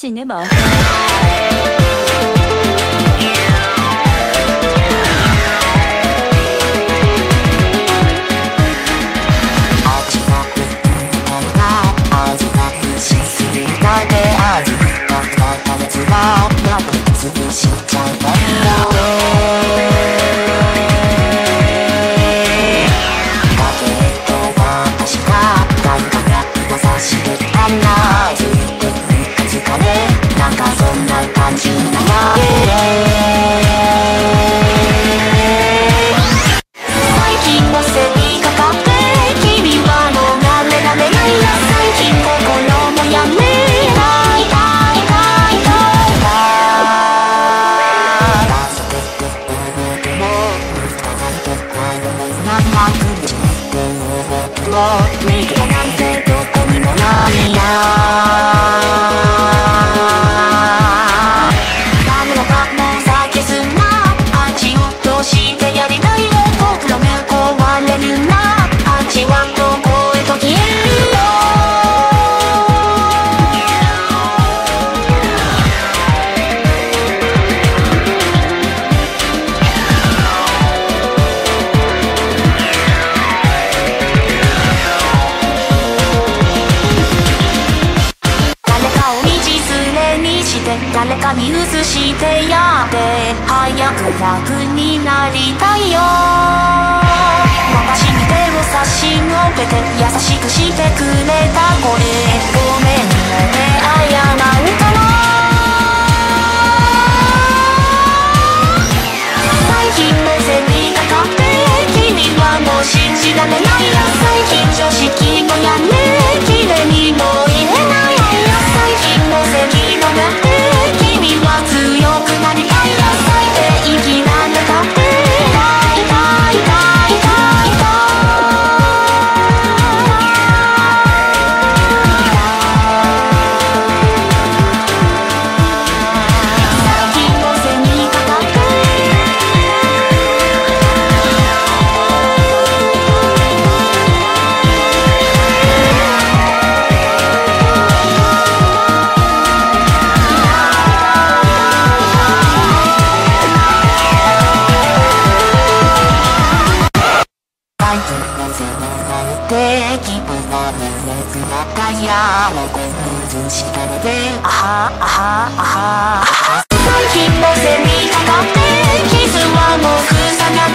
死ねば誰かに移してやって早く楽になりたいよ私に手を差し伸べて優しくしてくれたこれごめんねあやなんかな最近の背にかかって君はもう信じられないよ最近常識もやめ綺麗にも言えないよ最近の背にかかって強くなりたいよ最低生きられたって痛い痛い痛い痛い痛最近の背にかかっていやもうこんなしたのであはあはあは最近の背にかかって傷はもう塞が